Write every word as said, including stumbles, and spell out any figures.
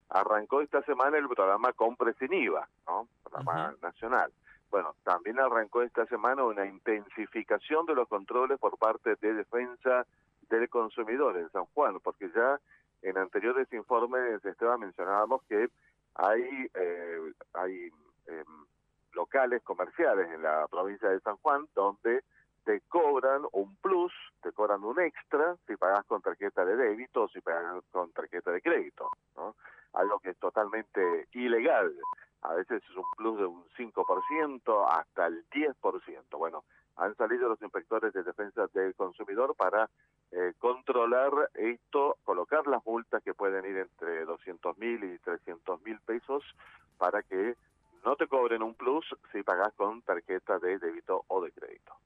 arrancó esta semana el programa Compre Sin I V A, ¿no? Programa Ujú. nacional. Bueno, también arrancó esta semana una intensificación de los controles por parte de Defensa del Consumidor en San Juan, porque ya en anteriores informes, Esteban, mencionábamos que hay, eh, hay eh, locales comerciales en la provincia de San Juan donde te cobran un plus, te cobran un extra si pagas con tarjeta de débito o si pagas con tarjeta de crédito, ¿no? Algo que es totalmente ilegal. A veces es un plus de un cinco por ciento hasta el diez por ciento. Bueno, han salido los inspectores de defensa del consumidor para eh, controlar esto, colocar las multas que pueden ir entre doscientos mil y trescientos mil pesos para que no te cobren un plus si pagas con tarjeta de débito o de crédito.